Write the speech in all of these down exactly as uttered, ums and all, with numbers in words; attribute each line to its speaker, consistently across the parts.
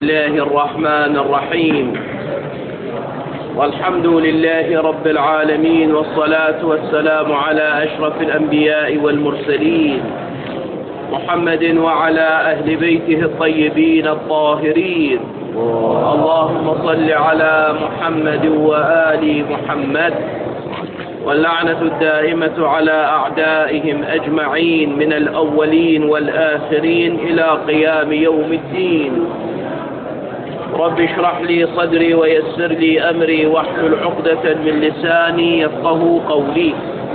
Speaker 1: الله الرحمن الرحيم. والحمد لله رب العالمين، والصلاة والسلام على أشرف الأنبياء والمرسلين محمد وعلى أهل بيته الطيبين الطاهرين. اللهم صل على محمد وآل محمد، واللعنة الدائمة على أعدائهم أجمعين من الأولين والآخرين إلى قيام يوم الدين. رب اشرح لي صدري ويسر لي أمري واحلل عقدة من لساني يفقه قولي.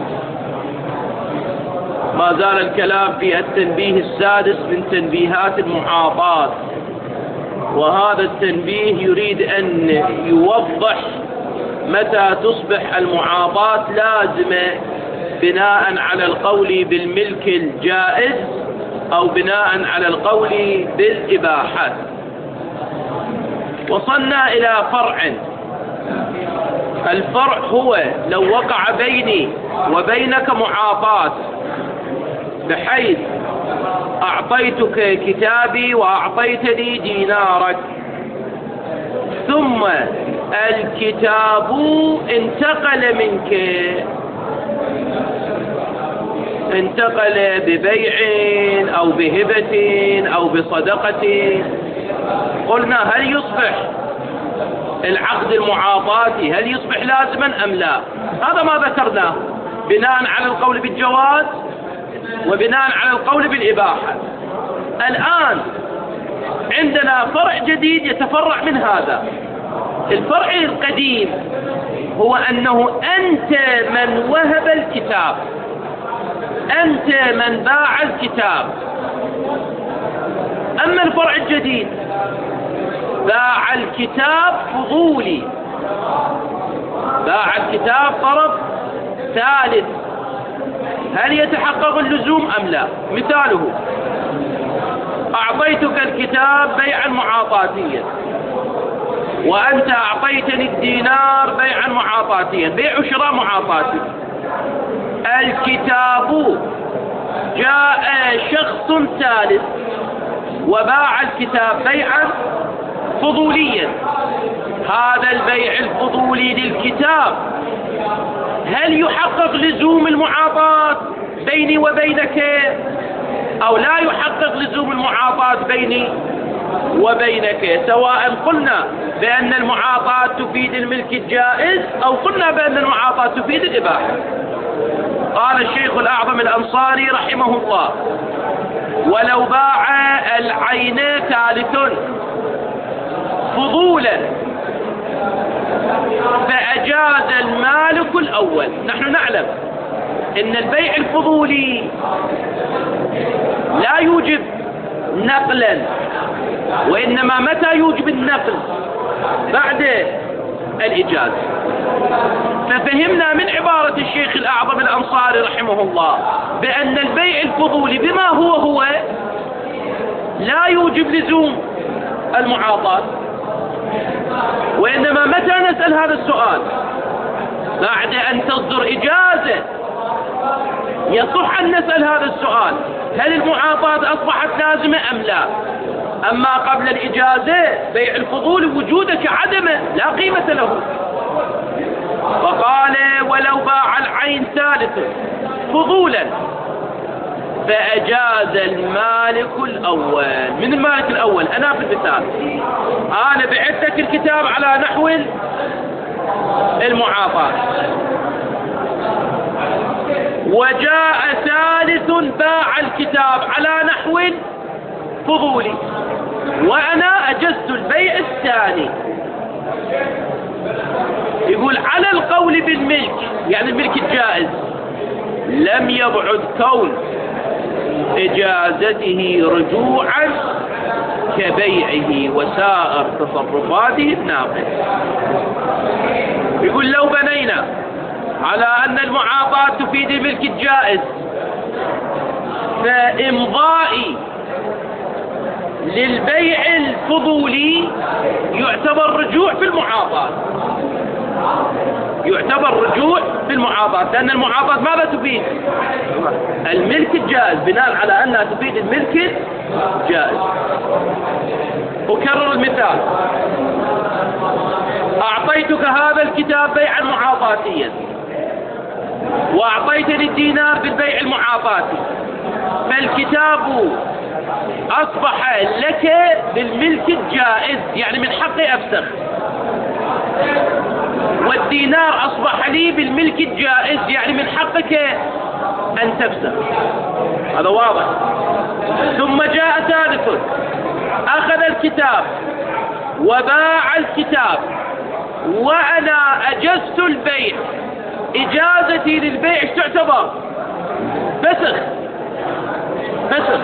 Speaker 1: ما زال الكلام في التنبيه السادس من تنبيهات المعاطات، وهذا التنبيه يريد أن يوضح متى تصبح المعاطات لازمة بناء على القول بالملك الجائز أو بناء على القول بالإباحة. وصلنا إلى فرع. الفرع هو لو وقع بيني وبينك معاطات بحيث أعطيتك كتابي وأعطيتني دينارك، ثم الكتاب انتقل منك، انتقل ببيع أو بهبة أو بصدقة، قلنا هل يصبح العقد المعاطاتي هل يصبح لازما أم لا؟ هذا ما ذكرناه بناء على القول بالجواز وبناء على القول بالإباحة. الآن عندنا فرع جديد يتفرع من هذا. الفرع القديم هو أنه أنت من وهب الكتاب، أنت من باع الكتاب. أما الفرع الجديد باع الكتاب فضولي، باع الكتاب طرف ثالث، هل يتحقق اللزوم أم لا؟ مثاله: أعطيتك الكتاب بيعا معاطاتيا، وأنت أعطيتني الدينار بيعا معاطاتيا، بيع وشراء معاطاتي. الكتاب جاء شخص ثالث وباع الكتاب بيعا فضوليا. هذا البيع الفضولي للكتاب هل يحقق لزوم المعاطاة بيني وبينك أو لا يحقق لزوم المعاطاة بيني وبينك؟ سواء قلنا بأن المعاطاة تفيد الملك الجائز أو قلنا بأن المعاطاة تفيد الإباحة. قال الشيخ الأعظم الأنصاري رحمه الله: ولو باع العين ثالث فضولا فأجاز المالك الأول. نحن نعلم أن البيع الفضولي لا يوجب نقلا، وإنما متى يوجب النقل؟ بعد الإجازة. ففهمنا من عبارة الشيخ الأعظم الأنصاري رحمه الله بأن البيع الفضولي بما هو هو لا يوجب لزوم المعاطاة، وإنما متى نسأل هذا السؤال؟ بعد أن تصدر إجازة يصح أن نسأل هذا السؤال: هل المعاطاة أصبحت لازمة أم لا؟ أما قبل الإجازة بيع الفضول وجودك عدمه لا قيمة له. فقال: ولو باع العين ثالث فضولا فأجاز المالك الأول. من المالك الأول؟ أنا في المثال أنا بعت لك الكتاب على نحو المعاطاة، وجاء ثالث باع الكتاب على نحو فضولي، وأنا أجزت البيع الثاني. يقول على القول بالملك، يعني الملك الجائز، لم يبعد كون إجازته رجوعا كبيعه وسائر تصرفاته الناقصة. يقول لو بنينا على أن المعاطاة تفيد الملك الجائز، فإمضائي للبيع الفضولي يعتبر رجوع في المعاطاة، يعتبر رجوع في المعاطاة، لأن المعاطاة ماذا تفيد؟ الملك الجائز، بناء على أنها تفيد الملك الجائز. أكرر المثال. أعطيتك هذا الكتاب بيعا معاطاتيا، وأعطيتني الدينار بالبيع المعاطاتي، فالكتاب أصبح لك بالملك الجائز، يعني من حقي أفسخ، والدينار أصبح لي بالملك الجائز، يعني من حقك أن تفسخ. هذا واضح. ثم جاء ثالث أخذ الكتاب وباع الكتاب، وأنا أجزت البيع. إجازتي للبيع تعتبر فسخ فسخ.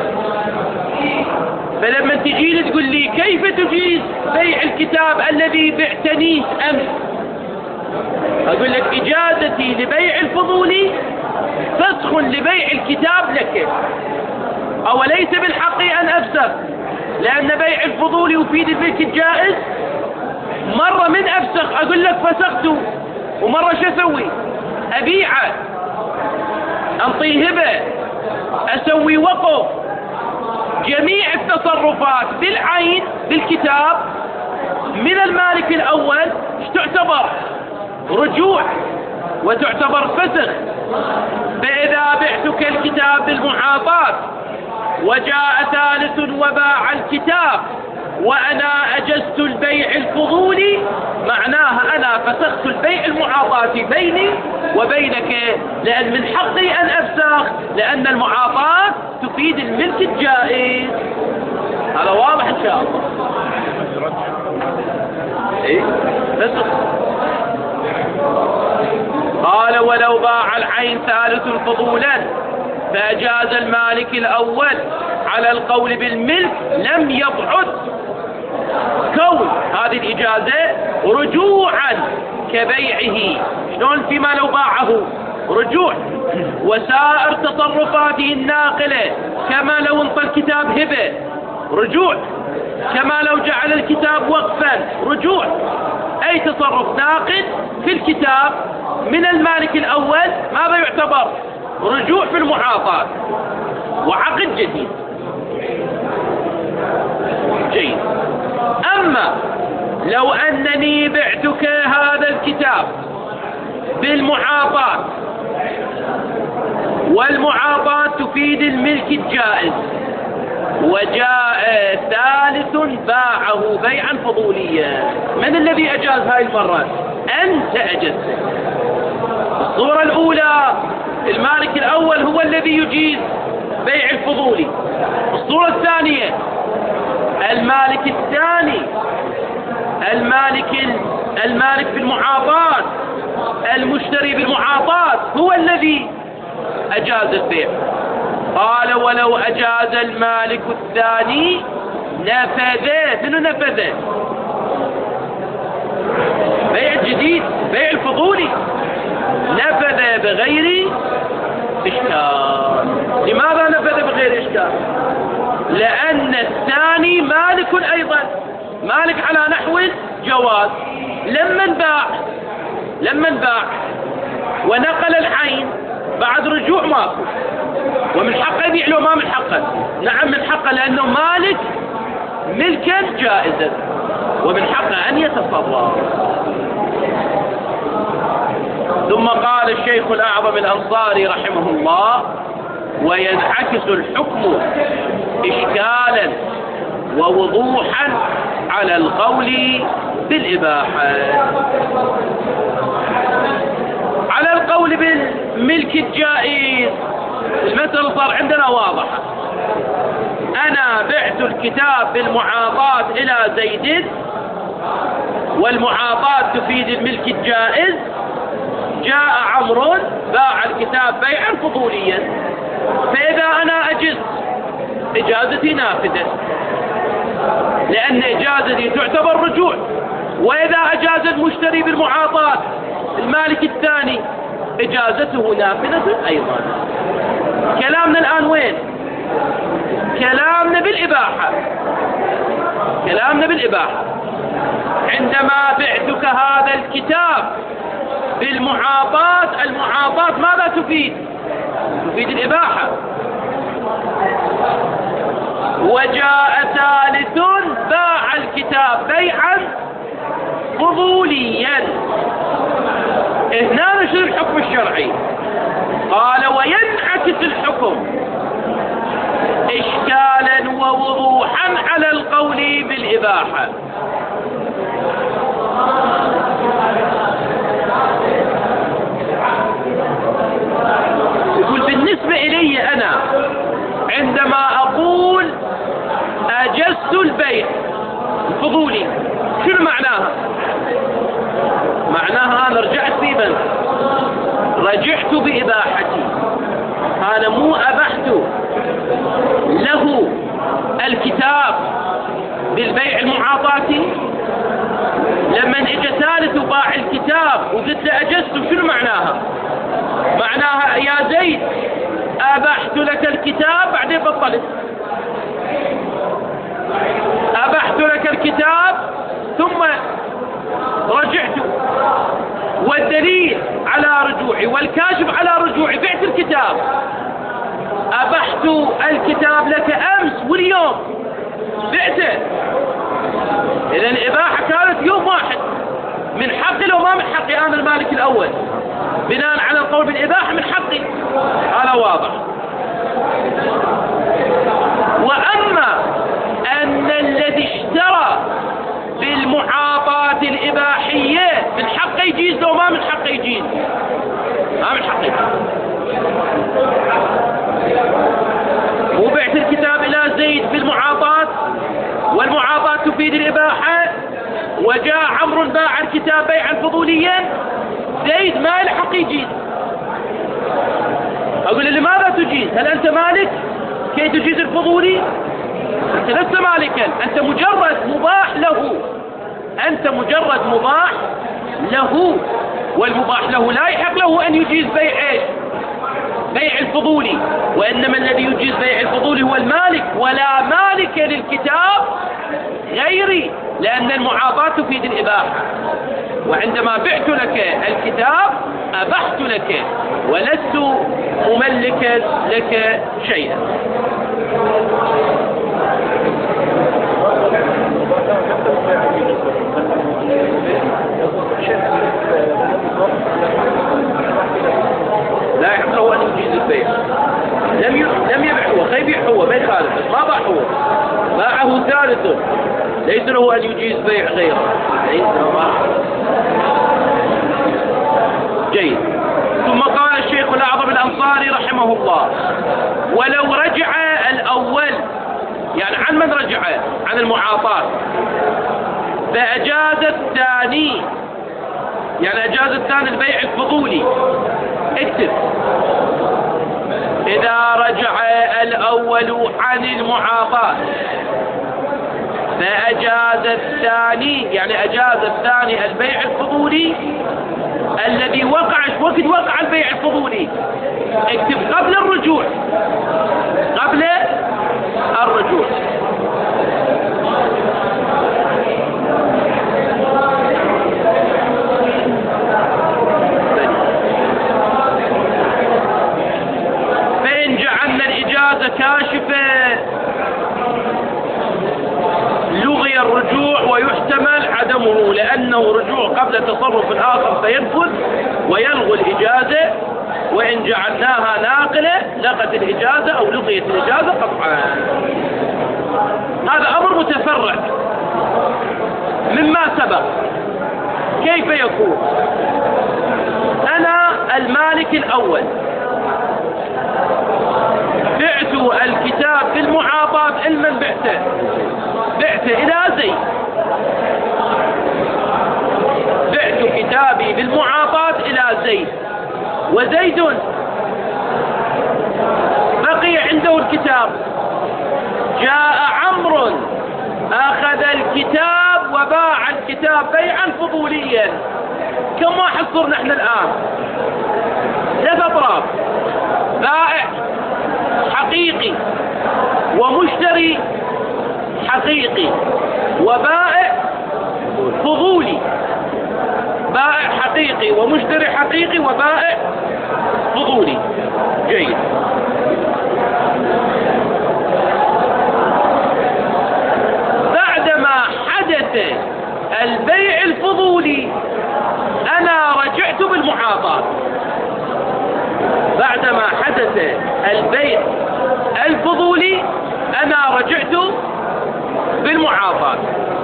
Speaker 1: فلما تجي لي تقول لي كيف تجيز بيع الكتاب الذي بعتنيه أمس، أقول لك إجازتي لبيع الفضولي فسخ لبيع الكتاب لك، أوليس بالحق أن أفسخ، لأن بيع الفضولي يفيد الملك الجائز. مرة من أفسخ أقول لك فسخته، ومرة شو أسوي؟ أبيعه، أنطيه هبة، أسوي وقف. جميع التصرفات بالعين بالكتاب من المالك الأول تعتبر رجوع وتعتبر فسخ. فإذا بعتك الكتاب بالمعاطاة وجاء ثالث وباع الكتاب وأنا أجزت البيع الفضولي، معناها أنا فسخت البيع المعاطاتي بيني وبينك، لأن من حقي أن أفسخ، لأن المعاطاة تفيد الملك الجائز. هذا واضح إن شاء الله. إيه؟ فسخ. قال ولو باع العين ثالث فضولا فأجاز المالك الأول على القول بالملك لم يبعد كون هذه الإجازة رجوعا كبيعه. شلون فيما لو باعه رجوع؟ وسائر تصرفاته الناقلة كما لو انطى الكتاب هبة رجوع، كما لو جعل الكتاب وقفا رجوع. أي تصرف ناقل في الكتاب من المالك الأول ماذا يعتبر؟ رجوع في المعاطاة وعقد جديد. جيد. أما لو أنني بعتك هذا الكتاب بالمعاطاة، والمعاطاة تفيد الملك الجائز، وجاء ثالث باعه بيعا فضوليا، من الذي أجاز هاي المرة؟ أنت أجزت. الصورة الأولى المالك الأول هو الذي يجيز بيع الفضولي. الصورة الثانية المالك الثاني، المالك المالك بالمعاطاة، المشتري بالمعاطاة هو الذي أجاز البيع. قال ولو أجاز المالك الثاني نفذ. منو نفذ؟ بيع جديد، بيع الفضولي نفذ بغير إشكال. لماذا نفذ بغير إشكال؟ لأن الثاني مالك أيضا، مالك على نحو الجواز. لما باع لما باع ونقل العين بعد رجوع ماكو، ومن حقه يبيع له ما من حقه. نعم من حقه، لأنه مالك ملكا جائزا، ومن حقه أن يتصرف. ثم قال الشيخ الأعظم الأنصاري رحمه الله: وينعكس الحكم إشكالا ووضوحا على القول بالإباحة. على القول بالملك الجائز المسألة صار عندنا واضحة. أنا بعت الكتاب بالمعاطاة إلى زيد، والمعاطاة تفيد الملك الجائز. جاء عمرو باع الكتاب بيعا فضوليا، فإذا أنا أجزت إجازتي نافذة، لأن إجازتي تعتبر رجوع. وإذا أجاز المشتري بالمعاطاة المالك الثاني إجازته نافذة أيضا. كلامنا الآن وين؟ كلامنا بالإباحة. كلامنا بالإباحة. عندما بعتك هذا الكتاب بالمعاطاة، المعاطاة ماذا تفيد؟ تفيد الإباحة. وجاء ثالث باع الكتاب بيعا فضوليا. هنا نشر الحكم الشرعي. قال وينعكس الحكم إشكالا ووضوحا على القول بالإباحة. يقول بالنسبة إلي أنا عندما أقول أجزت البيع الفضولي شنو معناها؟ معناها أنا رجعت في بنك، رجعت بإباحتي، أنا مو أبحت له الكتاب بالبيع المعاطاتي. لما اجى ثالث وباع الكتاب وقلت له أجزته شنو معناها؟ معناها يا زيد أبحت لك الكتاب بعدين بطلت، أبحت لك الكتاب ثم رجعت، والدليل على رجوعي والكاشف على رجوعي بعت الكتاب. أبحت الكتاب لك أمس واليوم بعته، إذا الإباحة كانت يوم واحد، من حقي لو ما من حقي أنا المالك الأول، بناء على القول بالإباحة من حقي، هذا واضح. وأما أن الذي اشترى بالمعاطاة الإباحية من حقه يجيز لو ما من حقه يجيز، ما من حقه يجيز. وبعت الكتاب إلى زيد بالمعاطاة والمعاطاة تفيد الإباحة، وجاء عمرو باع الكتاب بيعا فضوليا، زيد ما يلحق يجيز. أقول لماذا تجيز؟ هل أنت مالك كي تجيز الفضولي؟ أنت لست مالكا، أنت مجرد مباح له، أنت مجرد مباح له، والمباح له لا يحق له أن يجيز بيع إيش؟ بيع الفضولي، وإنما الذي يجيز بيع الفضولي هو المالك، ولا مالك للكتاب غيري، لأن المعاطاة تفيد الإباحة. وعندما بعت لك الكتاب أبحت لك ولست مملكا لك شيئا. لا يحق له أن يجيز البيع، لم لم يبيع هو، خي يبيع هو، ما يخالف، ما باع هو، باعه ثالث، ليس له أن يجيز بيع غيره. جيد. ثم قال الشيخ الأعظم الأنصاري رحمه الله: ولو رجع الأول، يعني عن من رجع؟ عن المعاطاة، فأجاز الثاني، يعني أجاز الثاني البيع الفضولي. اكتب: إذا رجع الأول عن المعاطاة فأجاز الثاني، يعني أجاز الثاني البيع الفضولي الذي وقع وقت وقع البيع الفضولي. اكتب قبل الرجوع، قبل الرجوع. فإن جعلنا الإجازة كاشفة لغي الرجوع ويحتمل عدمه، لأنه رجوع قبل تصرف آخر فينفذ ويلغو الإجازة. وإن جعلناها ناقلة لغت الإجازة أو لغيت الإجازة قطعا. هذا أمر متفرع مما سبق. كيف يكون؟ أنا المالك الأول، بعت الكتاب بالمعاطاة لمن بعته؟ بعته إلى زيد. بعت كتابي بالمعاطاة إلى زيد، وزيد بقي عنده الكتاب. جاء عمرو أخذ الكتاب وباع الكتاب بيعا فضوليا. كم واحد صرنا نحن الآن؟ ثلاث أطراف: بائع حقيقي، ومشتري حقيقي، وبائع فضولي. بائع حقيقي ومشتري حقيقي وبائع فضولي. جيد. البيع الفضولي أنا رجعت بالمعاطاة. بعدما حدث البيع الفضولي أنا رجعت بالمعاطاة.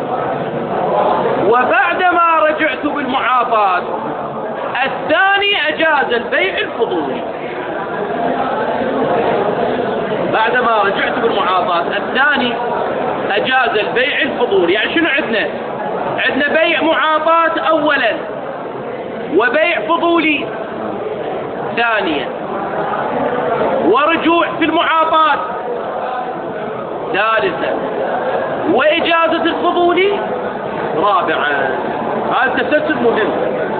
Speaker 1: وبعدما رجعت بالمعاطاة الثاني أجاز البيع الفضولي. بعدما رجعت بالمعاطاة الثاني أجاز البيع الفضولي. يعني شنو عندنا؟ عندنا بيع معاطاة أولا، وبيع فضولي ثانيا، ورجوع في المعاطاة ثالثا، وإجازة الفضولي رابعا. هذا تسلسل مهم.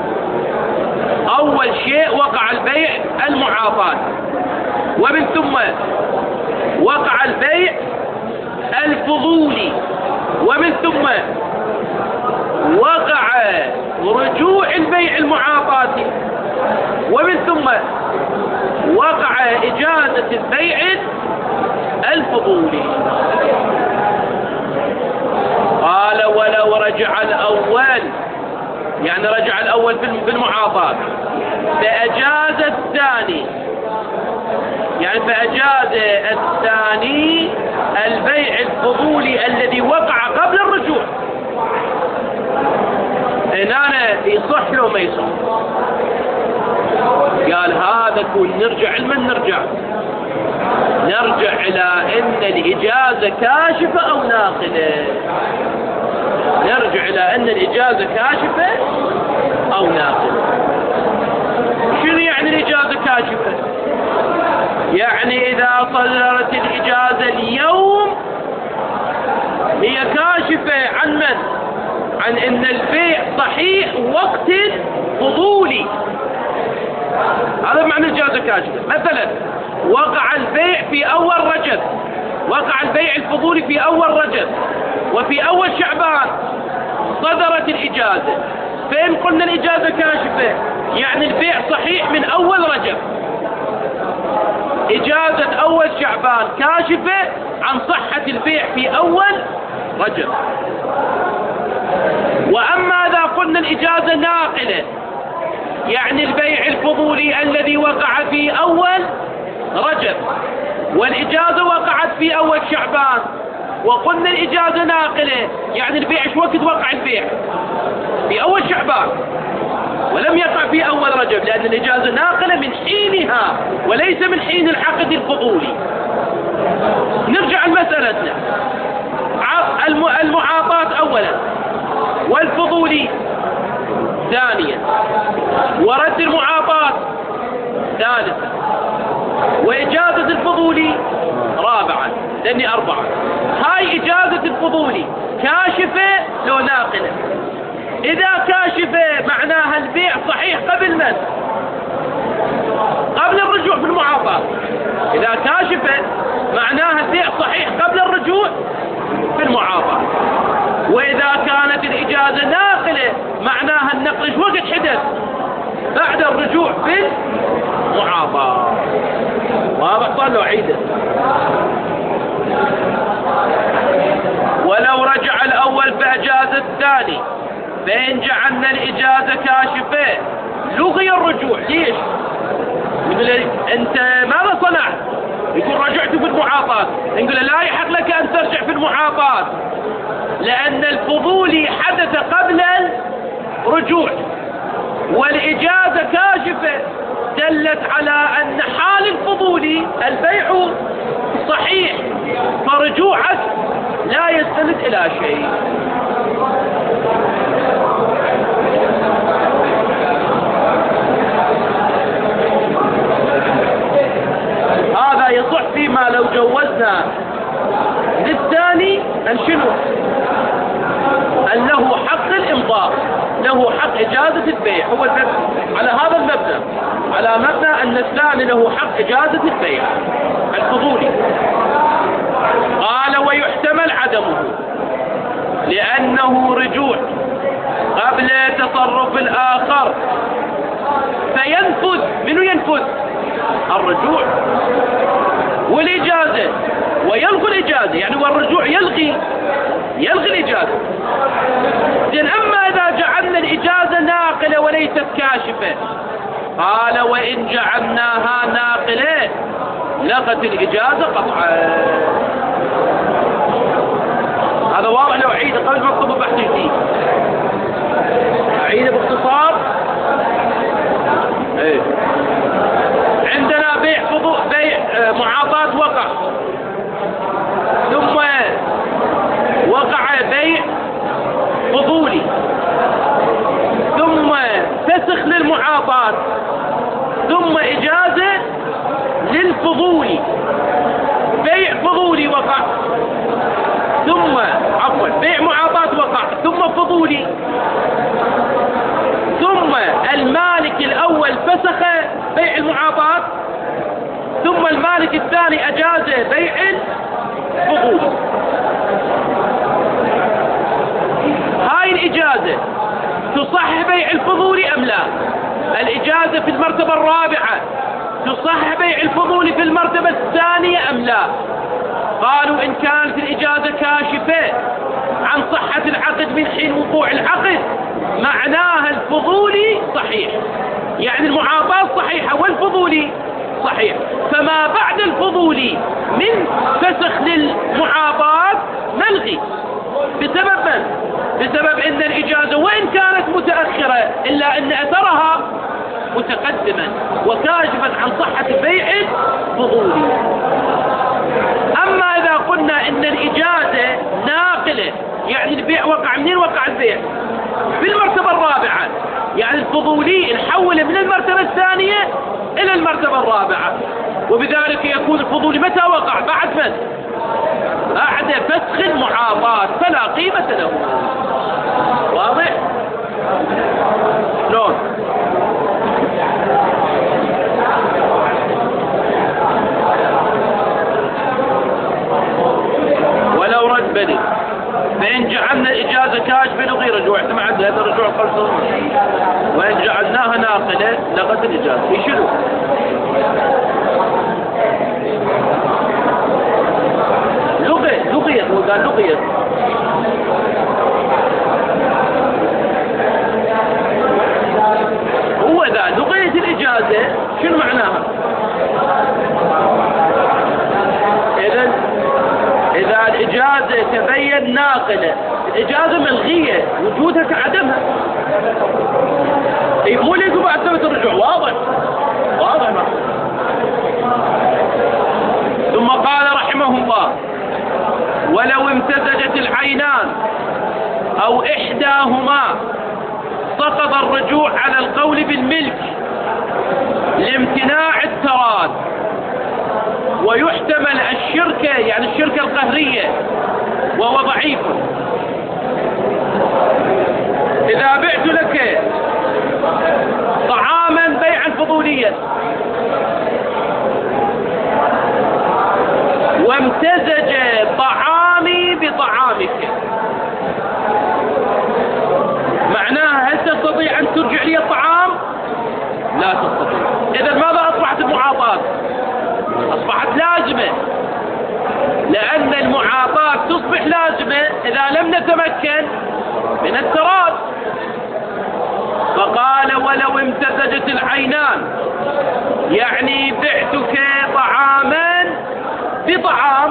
Speaker 1: أول شيء وقع البيع المعاطاة، ومن ثم وقع البيع الفضولي، ومن ثم وقع رجوع البيع المعاطاة، ومن ثم وقع إجازة البيع الفضولي. قال ولو رجع الأول، يعني رجع الأول في المعاطاة فأجاز الثاني، يعني فأجاز الثاني البيع الفضولي الذي وقع قبل الرجوع. هنا يصح لو ما يصح؟ قال هذا كون نرجع لمن نرجع؟ نرجع إلى أن الإجازة كاشفة أو ناقلة. نرجع إلى أن الإجازة كاشفة أو ناقلة. شنو يعني الإجازة كاشفة؟ يعني إذا صدرت الإجازة اليوم هي كاشفة عن من؟ عن أن البيع صحيح وقت فضولي. هذا معنى الإجازة كاشفة. مثلا وقع البيع في أول رجب، وقع البيع الفضولي في أول رجب، وفي أول شعبان صدرت الإجازة، فإن قلنا الإجازة كاشفة يعني البيع صحيح من أول رجب. إجازة أول شعبان كاشفة عن صحة البيع في أول رجب. وأما إذا قلنا الإجازة ناقلة يعني البيع الفضولي الذي وقع في أول رجب والإجازة وقعت في أول شعبان، وقلنا الإجازة ناقلة يعني البيع ايش وقت وقع البيع؟ في أول شعبان، ولم يقع في أول رجب، لأن الإجازة ناقلة من حينها وليس من حين العقد الفضولي. نرجع لمسألتنا. المعاطاة أولا، والفضولي ثانيا، ورد المعاطاة ثالثا، وإجازة الفضولي رابعا. لأني أربعة. هاي إجازة الفضولي كاشفة لو ناقلة؟ إذا كاشفة معناها البيع صحيح قبل من؟ قبل الرجوع في المعاطاة. إذا كاشفة معناها البيع صحيح قبل الرجوع في المعاطاة. وإذا كانت الإجازة ناقلة معناها النقل وقت حدث؟ بعد الرجوع في المعاطاة. واضح صار له عيده. ولو رجع الأول فأجاز الثاني، فإن جعلنا الإجازة كاشفة لغي الرجوع. ليش؟ يقول أنت ماذا صنعت؟ يقول رجعت في المعاطاة. نقول لا يحق لك أن ترجع في المعاطاة، لأن الفضولي حدث قبل الرجوع، والإجازة كاشفة دلت على أن حال الفضولي البيع صحيح، فرجوعك لا يستند إلى شيء. هذا يصح فيما لو جوزنا للثاني أن شنو؟ أن له حق الإمضاء، له حق إجازة البيع. هو على هذا المبنى، على مبنى أن الثاني له حق إجازة البيع الفضولي. قال ويحتمل عدمه لأنه رجوع قبل تصرف الآخر فينفذ. منو ينفذ؟ الرجوع والإجازة، ويلغي الإجازة. يعني والرجوع يلغي يلغي الإجازة. إذن أما وليست كاشفة. قال وإن جعلناها ناقلة لغت الإجازة قطعا. هذا واضح. لو أعيده قبل ما أكتب بحث جديد أعيده باختصار. إيه. عندنا بيع فضو... بيع معاطاة وقع، ثم وقع بيع فضولي، ثم فسخ للمعاطاة، ثم إجازة للفضولي. بيع فضولي وقع، ثم عفوا بيع معاطاة وقع، ثم فضولي، ثم المالك الأول فسخ بيع المعاطاة، ثم المالك الثاني أجاز بيع الفضولي. هاي الإجازة تصح بيع الفضولي أم لا؟ الإجازة في المرتبة الرابعة تصح بيع الفضولي في المرتبة الثانية أم لا؟ قالوا إن كانت الإجازة كاشفة عن صحة العقد من حين وقوع العقد معناها الفضولي صحيح، يعني المعاطاة صحيحة والفضولي صحيح. فما بعد الفضولي من فسخ للمعاطاة ملغي. بسبب من؟ بسبب ان الإجازة وإن كانت متأخرة إلا أن أثرها متقدما وكاشفا عن صحة بيع الفضولي. أما إذا قلنا إن الإجازة ناقلة، يعني البيع وقع منين وقع البيع؟ في المرتبة الرابعة، يعني الفضولي نحوله من المرتبة الثانية إلى المرتبة الرابعة، وبذلك يكون الفضولي متى وقع؟ بعد من؟ بعد فسخ المعاطاة، فلا قيمة له. واضح؟ شلون؟ ولو رد بدل فإن جعلنا الإجازة كاشفة نلغي رجوع. احنا ما عندنا هذا الرجوع خلص. وإن جعلناها ناقلة لغت الإجازة. يشيلوا لغيت لغيت هو قال لغيت. هو إذا لغيت الإجازة شنو معناها؟ إذا إذا الإجازة تبين ناقلة، الإجازة ملغية وجودها كعدمها. إيه مو اللي يقول بعد ثبت الرجوع. واضح واضح ما. ثم قال رحمه الله ولو امتزجت العينان أو إحداهما سقط الرجوع على القول بالملك لامتناع التراد، ويحتمل الشركة يعني الشركة القهرية وهو ضعيف. إذا بعت لك طعاما بيعا فضوليا وامتزج طعامي بطعامك، معناها هل تستطيع أن ترجع لي الطعام؟ لا تستطيع. إذا ماذا أصبحت المعاطاة؟ أصبحت لازمة، لأن المعاطاة تصبح لازمة إذا لم نتمكن من التراد. فقال ولو امتزجت العينان، يعني بعتك طعاما بطعام،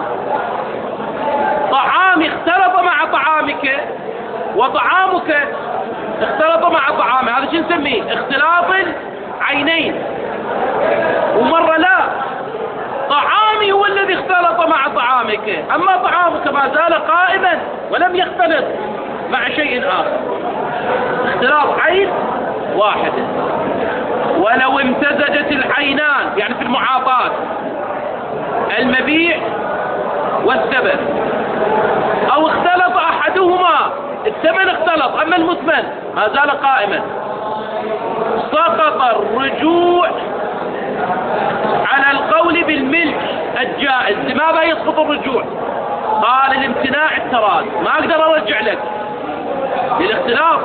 Speaker 1: طعامي اختلط مع طعامك وطعامك اختلط مع طعامي، هذا شو نسميه؟ اختلاط العينين. ومرة لا، طعامي هو الذي اختلط مع طعامك، أما طعامك ما زال قائما ولم يختلط مع شيء آخر، اختلاط عين واحدة. ولو امتزجت العينان يعني في المعاطاة المبيع والثمن، أو اختلط أحدهما، الثمن اختلط أما المثمن ما زال قائما، سقط الرجوع على القول بالملك الجائز. لماذا يسقط الرجوع؟ قال لامتناع التراد، ما أقدر أرجع لك للاختلاط.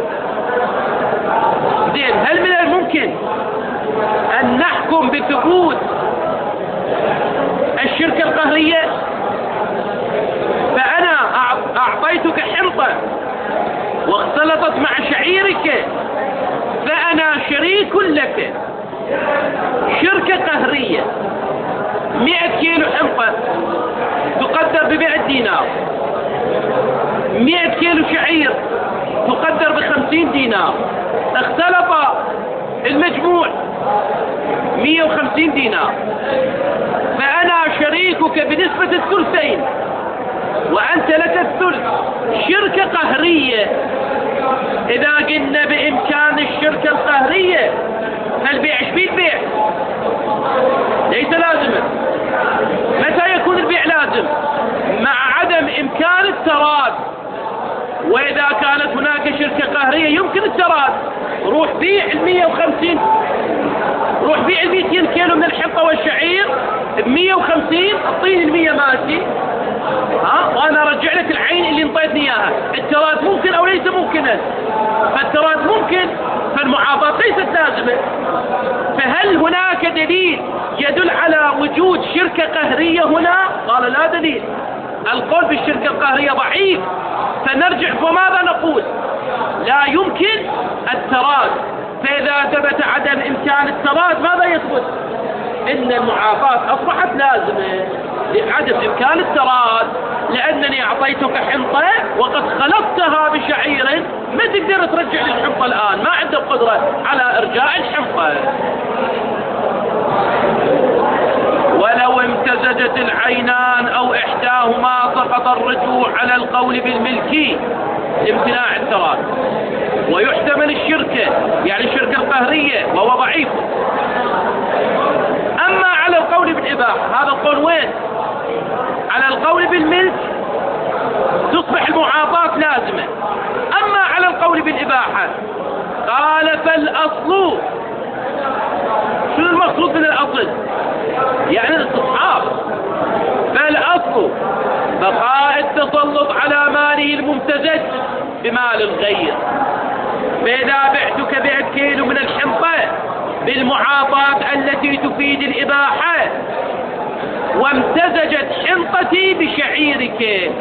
Speaker 1: زين، هل من الممكن أن نحكم بثبوت الشركة القهرية؟ فأنا أعطيتك حنطة واختلطت مع شعيرك فأنا شريك لك. شركة قهرية، مئة كيلو حنطة تقدر بمئة دينار، مئة كيلو شعير تقدر بخمسين دينار، اختلط المجموع مئة وخمسين دينار، فأنا شريكك بنسبة الثلثين وأنت لك الثلث. شركة قهرية، إذا قلنا بإمكان الشركة القهرية فالبيع ايش فيه البيع؟ ليس لازما. متى يكون البيع لازم؟ مع عدم إمكان التراد. وإذا كانت هناك شركة قهرية يمكن التراد، روح بيع المية وخمسين، روح بيع المئتين كيلو من الحنطة والشعير بمية وخمسين، اعطيني المية مالتي، ها، وأنا أرجع لك العين اللي انطيتني إياها. التراد ممكن أو ليس ممكنا؟ فالتراد ممكن، فالمعاطاة ليست لازمة. فهل هناك دليل يدل على وجود شركة قهرية هنا؟ قال لا دليل. القول بالشركة القهرية ضعيف، فنرجع فماذا نقول؟ لا يمكن التراد. فإذا ثبت عدم إمكان التراد ماذا يثبت؟ إن المعاطاة أصبحت لازمة لعدم إمكان التراد، لأنني أعطيتك حنطة وقد خلطتها بشعير، ما تقدر ترجع لي الحنطة الآن، ما عندك قدرة على إرجاع الحنطة. ولو امتزجت العينان أو إحداهما سقط الرجوع على القول بالملكي لامتناع التراد. ويحتمل الشركة، يعني الشركة القهرية، وهو ضعيف. أما على القول بالإباحة، هذا القول وين؟ على القول بالملك تصبح المعاطاة لازمة. أما على القول بالإباحة قال فالأصل، شو المقصود من الأصل؟ يعني الاستصحاب. فالأصل بقاء التسلط على ماله الممتزج بمال الغير. فإذا بعتك مئة كيلو من الحنطة بالمعاطاة التي تفيد الإباحة وامتزجت حنطتي بشعيرك،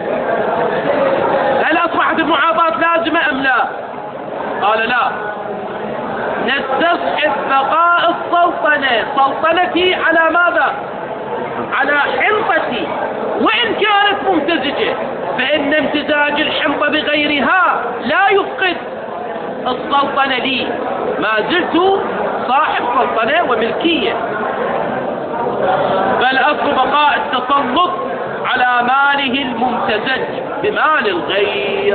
Speaker 1: هل أصبحت المعاطاة لازمة أم لا؟ قال لا. نستصحب بقاء السلطنة، سلطنتي على ماذا؟ على حنطتي، وإن كانت ممتزجة، فإن امتزاج الحنطة بغيرها لا يفقد السلطنة لي، ما زلت صاحب سلطنة وملكية. بل أصل بقاء التسلط على ماله الممتزج بمال الغير،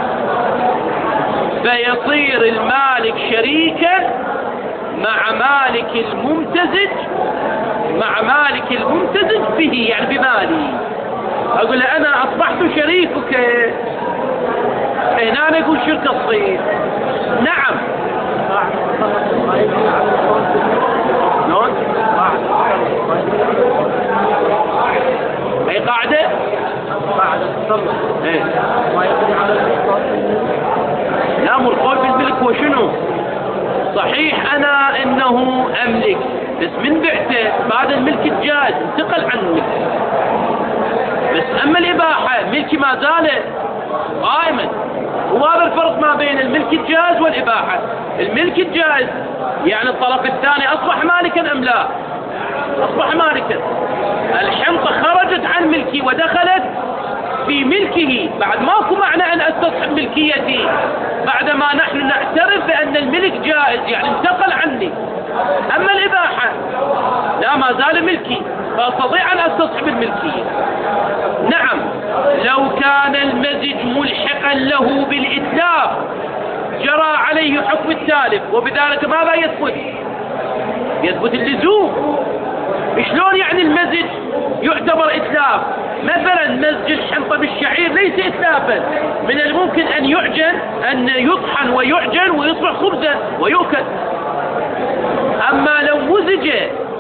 Speaker 1: فيصير المالك شريكا مع مالك الممتزج، مع مالك الممتزج به، يعني بمالي. أقول له أنا أصبحت شريكك، هنا نقول شركة الصيد. نعم. نون أي قاعدة؟ قاعدة تصلح. إيه. لا، مرقول بالملك وشنو؟ صحيح أنا إنه أملك، بس من بعته بعد الملك الجائز انتقل عن الملك. بس أما الإباحة ملكي ما زال قائما. وهذا الفرق ما بين الملك الجائز والإباحة. الملك الجائز يعني الطرف الثاني أصبح مالكا أم لا؟ أصبح مالكا. الحنطة خرجت عن ملكي ودخلت في ملكه، بعد ماكو معنى أن أستصحب ملكيتي بعدما نحن نعترف بأن الملك جائز، يعني انتقل عني. أما الإباحة لا، ما زال ملكي، فأستطيع أن أستصحب الملكية. نعم، لو كان المزج ملحقا له بالإتلاف جرى عليه حكم التالف، وبذلك ماذا يثبت؟ يثبت اللزوم. شلون يعني المزج يعتبر إتلاف؟ مثلا مزج الحنطة بالشعير ليس إتلافا، من الممكن أن يعجن، أن يطحن ويعجن ويصبح خبزا ويؤكل. أما لو مزج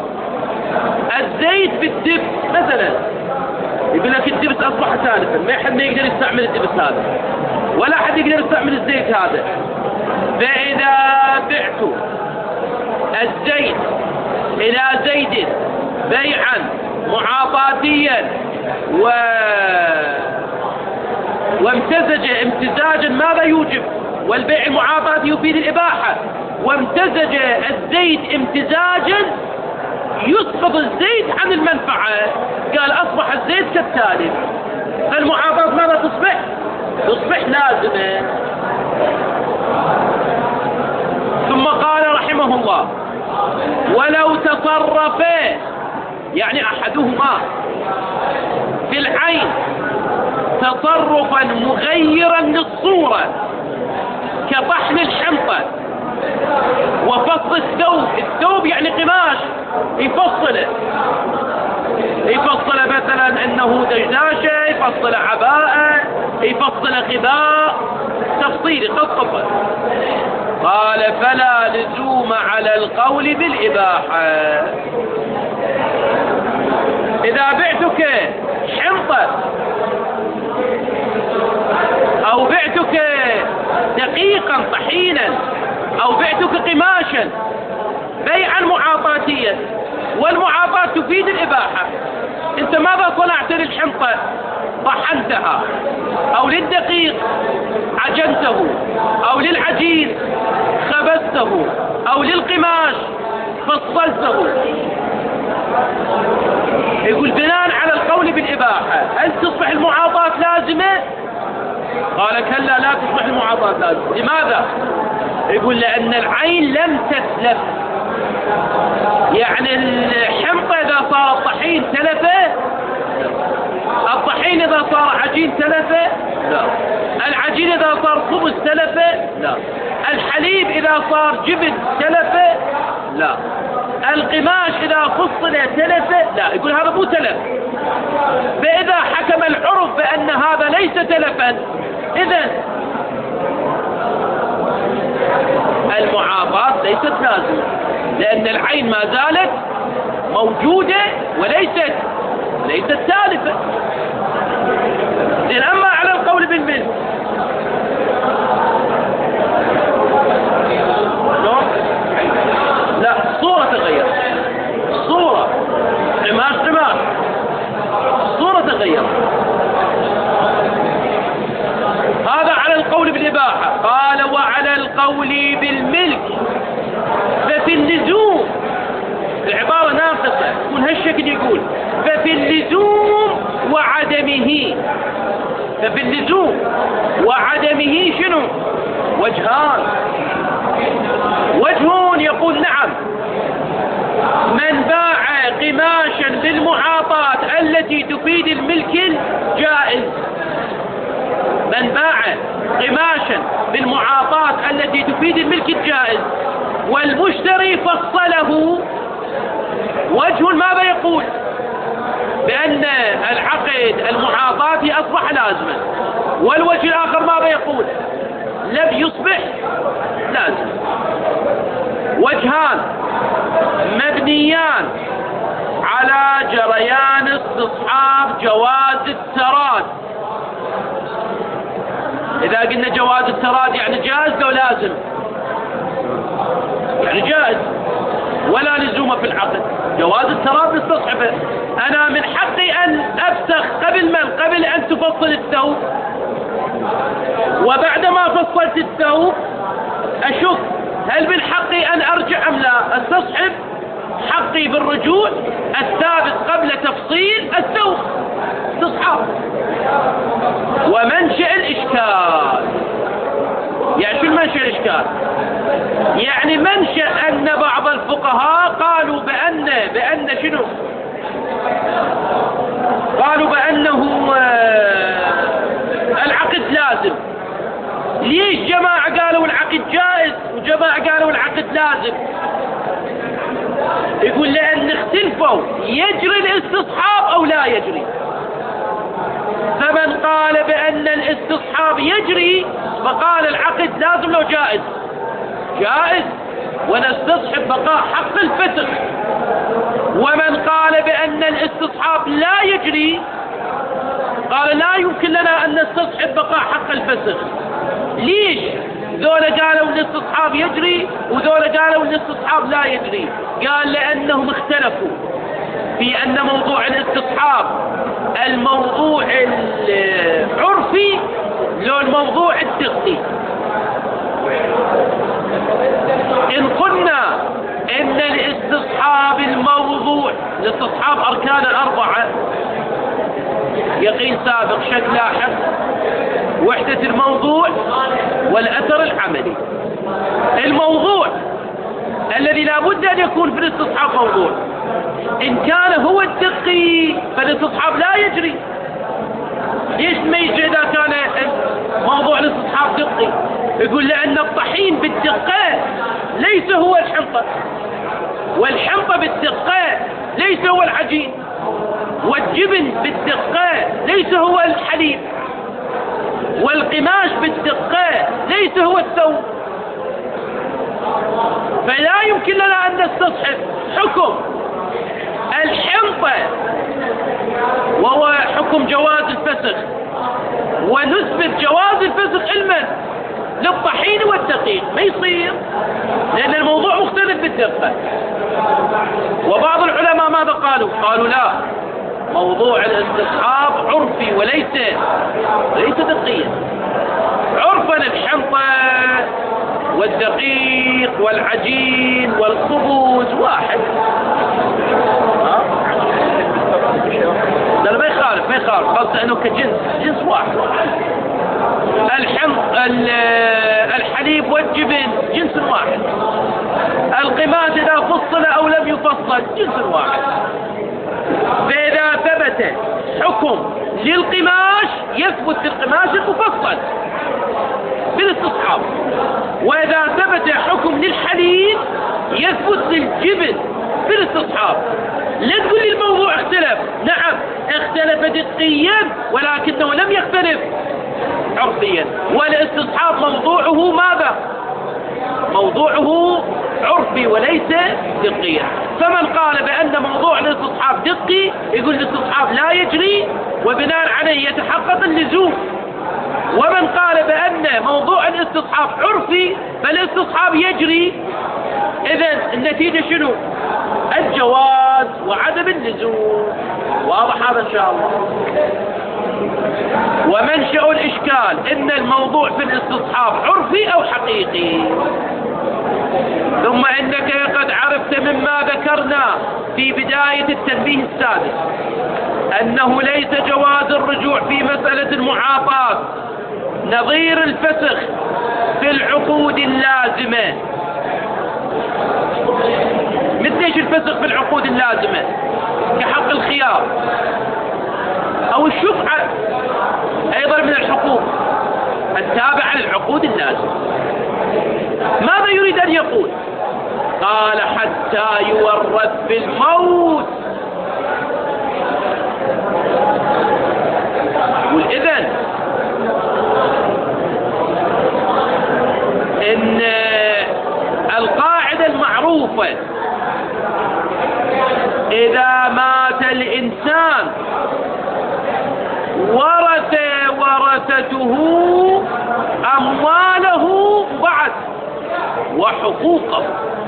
Speaker 1: الزيت بالدبس مثلا، يقول لك الدبس أصبح تالفا، ما حد ما يقدر يستعمل الدبس هذا، ولا حد يقدر يستعمل الزيت هذا. فإذا بعت الزيت إلى زيد بيعا معاطاتيا و وامتزج امتزاجا ماذا يوجب؟ والبيع المعاطاة يفيد الإباحة. وامتزج الزيت امتزاجا يسقط الزيت عن المنفعة، قال أصبح الزيت كالتالف، فالمعاطاة ماذا تصبح؟ تصبح لازمة. ثم قال رحمه الله: ولو تصرفا، يعني أحدهما في العين تصرفا مغيرا للصورة كطحن الحنطة وفصل الثوب، الثوب يعني قماش يفصله، يفصل مثلا انه دشداشة، يفصل عباءة، يفصل خباء، تفصيل يقطبه. قال: فلا لزوم على القول بالإباحة. إذا بعتك حنطة أو بعتك دقيقا طحينا أو بعتك قماشا بيعا معاطاتيا، والمعاطاة تفيد الإباحة، أنت ماذا صنعت للحنطة؟ طحنتها، أو للدقيق عجنته، أو للعجين خبزته، أو للقماش فصلته. يقول بناء على القول بالإباحة هل تصبح المعاطاة لازمة؟ قال: كلا، لا تصبح المعاطاة لازمة. لماذا؟ يقول: لأن العين لم تتلف. يعني الحنطة إذا صار طحين تلفه؟ الطحين إذا صار عجين تلفه؟ لا. العجين إذا صار خبز تلفه؟ لا. الحليب إذا صار جبن تلفه؟ لا. القماش إذا فصل تلفه؟ لا. يقول هذا مو تلف. فإذا حكم العرف بأن هذا ليس تلفا، إذن المعاطاة ليست لازمة، لأن العين ما زالت موجودة وليست ليست تالفة. إذن أما على القول بالمثل، لا، الصورة تغير، الصورة قماش قماش، الصورة تغير. هذا على القول بالإباحة. قال: وعلى القول بالملك ففي اللزوم، العبارة ناقصة، يكون هالشكل، يقول ففي اللزوم وعدمه. ففي اللزوم وعدمه شنو؟ وجهان. وجه يقول: نعم، من باع قماشا للمعاطاة التي تفيد الملك الجائز، من باع قماشا بالمعاطاة التي تفيد الملك الجائز والمشتري فصله، وجه ماذا يقول؟ بأن العقد المعاطاتي أصبح لازما، والوجه الآخر ماذا يقول؟ لم يصبح لازم. وجهان مبنيان على جريان استصحاب جواز التراد. إذا قلنا جواز التراد يعني جائز لو لازم؟ يعني جائز ولا لزوم في العقد. جواز التراد نستصحبه. أنا من حقي أن أفسخ قبل من قبل أن تفصل الثوب، وبعدما فصلت الثوب أشك هل من حقي أن أرجع أم لا. استصحب حقي بالرجوع الثابت قبل تفصيل الثوب، استصحاب. ومنشأ الإشكال، يعني شو المنشأ الإشكال؟ يعني منشأ أن بعض الفقهاء قالوا بأن بأن شنو؟ قالوا بأنه العقد لازم. ليش جماعة قالوا العقد جائز وجماعة قالوا العقد لازم؟ يقول لأن اختلفوا يجري الاستصحاب أو لا يجري. فمن قال بأن الاستصحاب يجري فقال العقد لازم لو جائز جائز ونستصحب بقاء حق الفسخ. ومن قال بأن الاستصحاب لا يجري قال لا يمكن لنا أن نستصحب بقاء حق الفسخ. ليش؟ ذولا قالوا ان الاستصحاب يجري وذولا قالوا ان الاستصحاب لا يجري. قال لأنهم اختلفوا في أن موضوع الاستصحاب الموضوع العرفي لو الموضوع الدقي. إن قلنا إن الاستصحاب الموضوع، الاستصحاب أركان أربعة: يقين سابق، شك لاحق، وحدة الموضوع، والأثر العملي. الموضوع الذي لا بد أن يكون في الاستصحاب موضوع، إن كان هو الدقي فالاستصحاب لا يجري. ليش ما يجري إذا كان موضوع الاستصحاب دقي؟ يقول لأن الطحين بالدقة ليس هو الحنطة، والحنطة بالدقة ليس هو العجين، والجبن بالدقة ليس هو الحليب، والقماش بالدقة ليس هو الثوب. فلا يمكن لنا أن نستصحب حكم الحنطة وهو حكم جواز الفسخ ونثبت جواز الفسخ علما للطحين والدقيق، ما يصير، لأن الموضوع مختلف بالدقة. وبعض العلماء ماذا قالوا؟ قالوا لا، موضوع الاستصحاب عرفي وليس ليس دقيا. عرفا الحنطة والدقيق والعجين والخبز واحد. ها؟ لا ما يخالف ما يخالف خاصة انه كجنس جنس واحد. الحم الحليب والجبن جنس واحد. القماش اذا فصل او لم يفصل جنس واحد. فاذا ثبت حكم للقماش يثبت للقماش المفصل بالاستصحاب، واذا ثبت حكم للحليب يثبت للجبن بالاستصحاب. لا تقول لي الموضوع اختلف، نعم اختلف دقيا ولكنه لم يختلف عرفيا. والاستصحاب موضوعه ماذا؟ موضوعه عرفي وليس دقيا. فمن قال بأن موضوع الاستصحاب دقي يقول الاستصحاب لا يجري وبناء عليه يتحقق اللزوم. ومن قال بأن موضوع الاستصحاب عرفي فالاستصحاب يجري. إذن النتيجة شنو؟ الجواز وعدم اللزوم. واضح هذا إن شاء الله. ومنشأ الإشكال إن الموضوع في الاستصحاب عرفي أو حقيقي. ثم إنك قد عرفت مما ذكرنا في بداية التنبيه السادس أنه ليس جواز الرجوع في مسألة المعاطاة نظير الفسخ في العقود اللازمة. مثل ايش الفسخ في العقود اللازمة؟ كحق الخيار أو الشفعة، أيضا من الحقوق التابعة للعقود اللازمة. ماذا يريد أن يقول؟ قال حتى يورث بالموت. والإذن إن القاعدة المعروفة إذا مات الإنسان ورث ورثته أمواله بعد وحقوقه.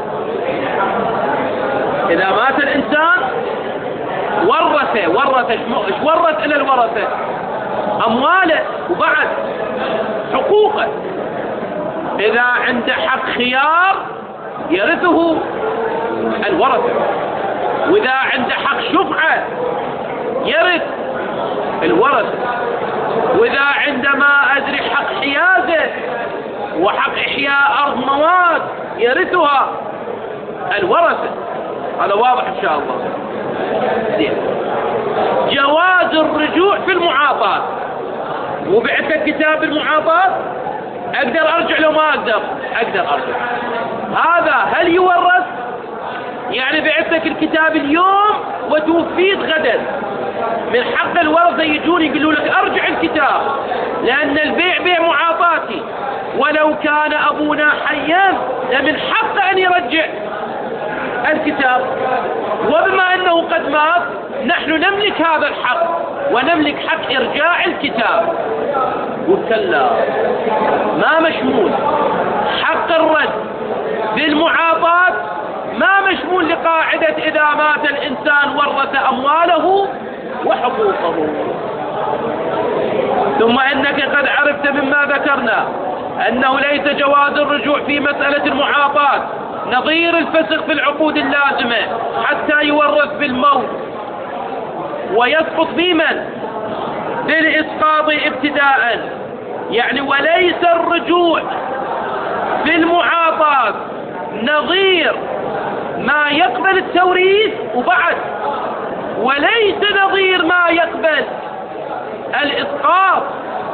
Speaker 1: إذا مات الإنسان ورث ورث ايش ورث إلى الورثة؟ أمواله وبعد حقوقه. إذا عنده حق خيار يرثه الورثة، وإذا عنده حق شفعة يرث الورثة، وإذا عندما أدري حق حيازة وحق إحياء أرض مواد يرثها الورثة. هذا واضح إن شاء الله. زين. جواز الرجوع في المعاطاة. وبعثت كتاب المعاطاة أقدر أرجع لو ما أقدر؟ أقدر أرجع. هذا هل يورث؟ يعني بعثتك الكتاب اليوم وتوفيت غدا، من حق الورثة يجون يقولوا لك أرجع الكتاب، لأن البيع بيع معاطاتي، ولو كان أبونا حيا لمن حق أن يرجع الكتاب. وبما أنه قد مات نحن نملك هذا الحق ونملك حق إرجاع الكتاب. وكلا ما مشمول حق الرد بالمعاطاة، ما مشمول لقاعدة إذا مات الإنسان ورث أمواله وحقوقه. ثم إنك قد عرفت مما ذكرنا أنه ليس جواز الرجوع في مسألة المعاطاة نظير الفسخ في العقود اللازمة حتى يورث بالموت ويسقط بمن؟ بالإسقاط ابتداء. يعني وليس الرجوع في المعاطاة نظير ما يقبل التوريث وبعد، وليس نظير ما يقبل الإسقاط.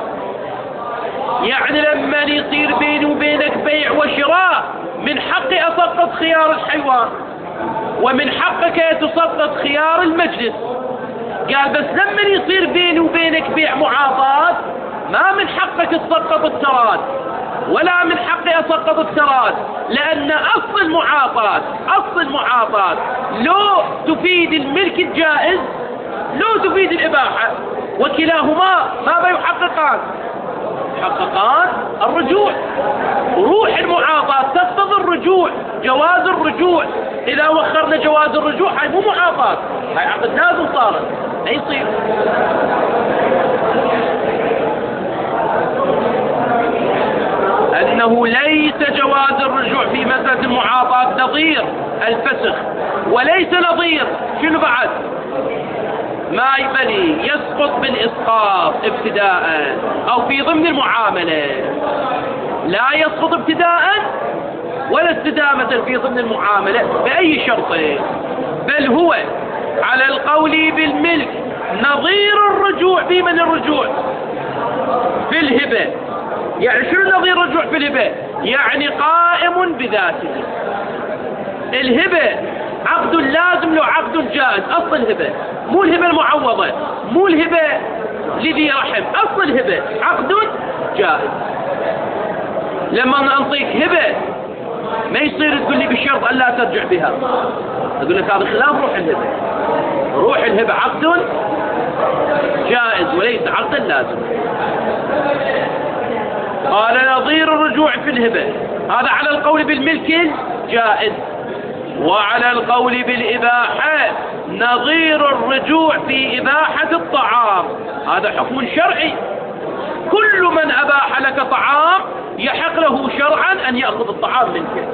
Speaker 1: يعني لما يصير بيني وبينك بيع وشراء من حقي أسقط خيار الحيوان ومن حقك تسقط خيار المجلس. قال بس لما يصير بيني وبينك بيع معاطاة ما من حقك تسقط التراث ولا من حقي أسقط التراث، لأن أصل المعاطاة أصل المعاطاة لو تفيد الملك الجائز لو تفيد الإباحة، وكلاهما ماذا يحققان؟ يحققان الرجوع. روح المعاطاة تقتضي الرجوع، جواز الرجوع. إذا وخرنا جواز الرجوع هاي مو معاطاة، هاي عقد لازم صارت ما يصير. أنه ليس جواز الرجوع في مسألة المعاطاة نظير الفسخ، وليس نظير شنو بعد؟ ما يبني يسقط بالإسقاط ابتداء أو في ضمن المعاملة، لا يسقط ابتداء ولا استدامة في ضمن المعاملة بأي شرط، بل هو على القول بالملك نظير الرجوع. في من الرجوع؟ في الهبة. يعني شنو نظير الرجوع في الهبة؟ يعني قائم بذاته. الهبة عقد لازم له عقد جائز، أصل الهبة مو الهبة المعوضة، مو الهبة لذي رحم، أصل الهبة عقد جائز. لما نعطيك هبة ما يصير تقول لي بالشرط أن لا ترجع بها، أقول لك هذا خلاف روح الهبة. روح الهبة عقد جائز وليس عقد لازم. قال نظير الرجوع في الهبة، هذا على القول بالملك الجائز. وعلى القول بالإباحة نظير الرجوع في إباحة الطعام، هذا حكم شرعي. كل من أباح لك طعام يحق له شرعا أن يأخذ الطعام منك.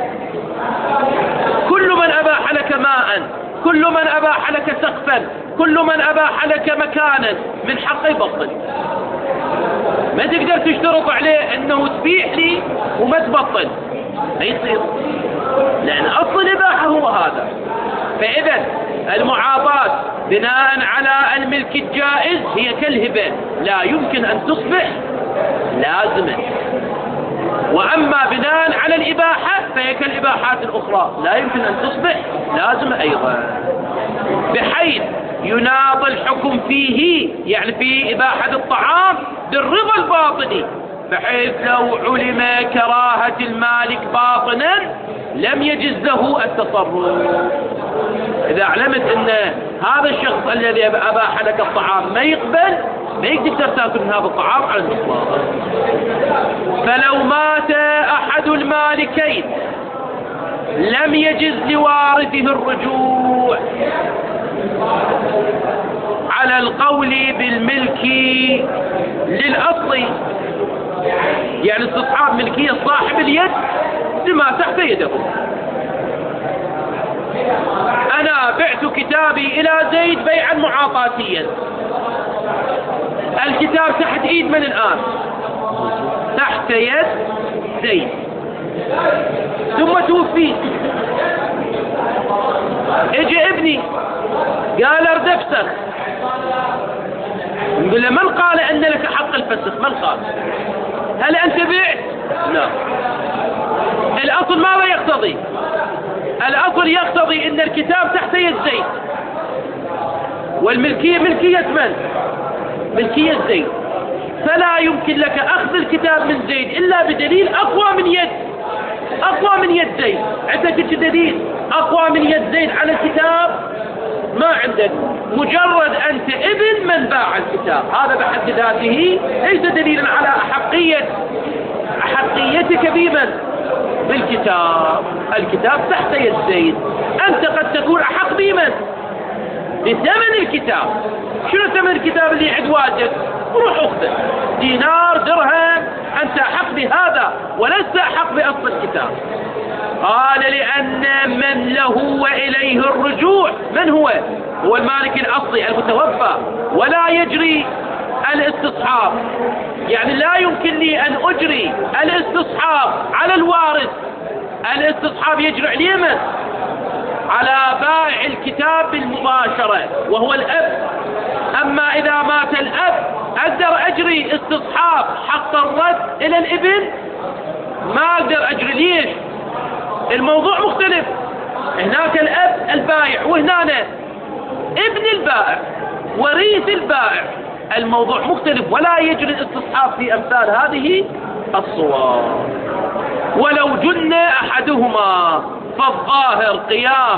Speaker 1: كل من أباح لك ماء، كل من أباح لك سقفا، كل من أباح لك مكانا من حقه يبطل. ما تقدر تشترط عليه أنه تبيح لي وما تبطل، ما يصير، لأن أصل الإباحة هو هذا. فإذا المعاطاة بناء على الملك الجائز هي كالهبة، لا يمكن أن تصبح لازمة. وأما بناء على الإباحة فهي كالإباحات الأخرى، لا يمكن أن تصبح لازمة أيضا، بحيث يناط الحكم فيه يعني في إباحة الطعام بالرضا الباطني، بحيث لو علم كراهة المالك باطنا لم يجز له التصرف. إذا علمت أن هذا الشخص الذي أباح لك الطعام ما يقبل، ما يقدر تأكل من هذا الطعام على الإطلاق. فلو مات أحد المالكين لم يجز لوارثه الرجوع على القول بالملك للأصل، يعني استصحاب ملكية صاحب اليد لما تحت يده. أنا بعت كتابي إلى زيد بيعا معاطاتيا، الكتاب تحت إيد من الآن؟ تحت يد زيد، ثم توفيت، اجى ابني قال ارد افسخ، نقول له من قال ان لك حق الفسخ؟ من قال؟ هل انت بعت؟ لا. الاصل ماذا يقتضي؟ الاصل يقتضي ان الكتاب تحت يد زيد، والملكية ملكية من؟ ملكية زيد، فلا يمكن لك اخذ الكتاب من زيد الا بدليل اقوى من يد اقوى من يد زيد. عندك دليل اقوى من يد زيد على الكتاب؟ ما عندك. مجرد انت ابن من باع الكتاب، هذا بحد ذاته ليس دليلا على احقية احقيتك بمن؟ بالكتاب. الكتاب تحت يد زيد، انت قد تكون احق بمن؟ بثمن الكتاب. شنو ثمن الكتاب اللي يعد واجب؟ روح اخذه دينار درهم، أنت أحق بهذا ولست أحق بأصل الكتاب. قال لأن من له وإليه الرجوع، من هو؟ هو المالك الأصلي المتوفى، ولا يجري الاستصحاب، يعني لا يمكن لي أن أجري الاستصحاب على الوارث. الاستصحاب يجري على اليمن، على بائع الكتاب بالمباشرة وهو الأب. أما إذا مات الأب أقدر أجري استصحاب حق الرد إلى الابن؟ ما أقدر أجري. ليش؟ الموضوع مختلف. هناك الأب البائع، وهنا ابن البائع وريث البائع، الموضوع مختلف، ولا يجري الاستصحاب في أمثال هذه الصور. ولو جن أحدهما فالظاهر قيام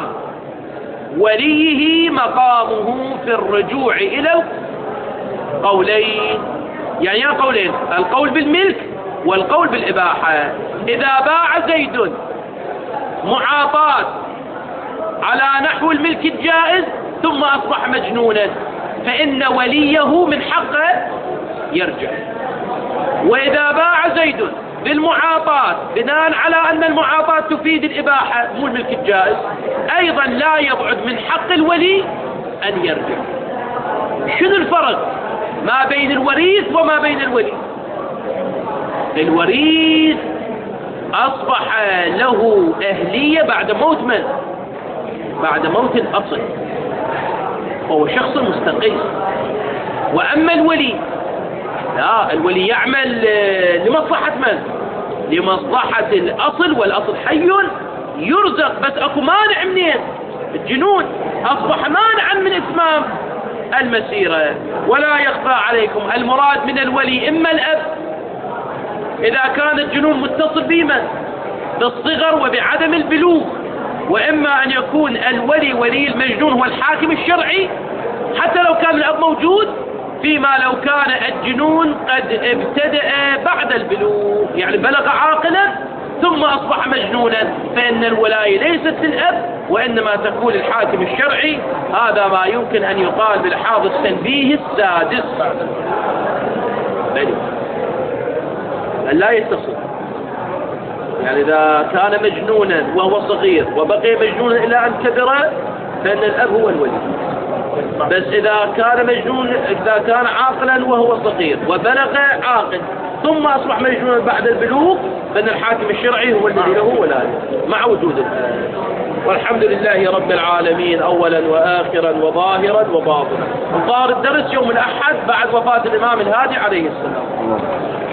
Speaker 1: وليه مقامه في الرجوع إلى القولين. يعني يا قولين، القول بالملك والقول بالإباحة. إذا باع زيد معاطاة على نحو الملك الجائز ثم أصبح مجنونا، فإن وليه من حقه يرجع. وإذا باع زيد بالمعاطاة بناء على أن المعاطاة تفيد الإباحة مو الملك الجائز، أيضا لا يبعد من حق الولي أن يرجع. شنو الفرق ما بين الوريث وما بين الولي؟ الوريث أصبح له أهلية بعد موت من؟ بعد موت الأصل، وهو شخص مستقل. وأما الولي لا، الولي يعمل لمصلحة من؟ لمصلحة الأصل، والأصل حي يرزق. بس أكو مانع منين؟ الجنون أصبح مانعا من إتمام المسيرة. ولا يخفى عليكم المراد من الولي إما الأب إذا كان الجنون متصل بمن؟ بالصغر وبعدم البلوغ، وإما أن يكون الولي ولي المجنون هو الحاكم الشرعي حتى لو كان الأب موجود، فيما لو كان الجنون قد ابتدأ بعد البلوغ، يعني بلغ عاقلا ثم أصبح مجنونا، فإن الولاية ليست للأب وإنما تكون الحاكم الشرعي. هذا ما يمكن أن يقال بالحاضر التنبيه السادس. بل لا يتصل، يعني إذا كان مجنونا وهو صغير وبقي مجنونا إلى أن كبر فإن الأب هو الولي. بس إذا كان مجنون، إذا كان عاقلا وهو صغير وبلغ عاقل ثم أصبح مجنونا بعد البلوغ فإن الحاكم الشرعي هو الذي له ولاية مع وجود الآن. والحمد لله رب العالمين أولا وآخرا وظاهرا وباطنا. ظهر الدرس يوم الأحد بعد وفاة الإمام الهادي عليه السلام.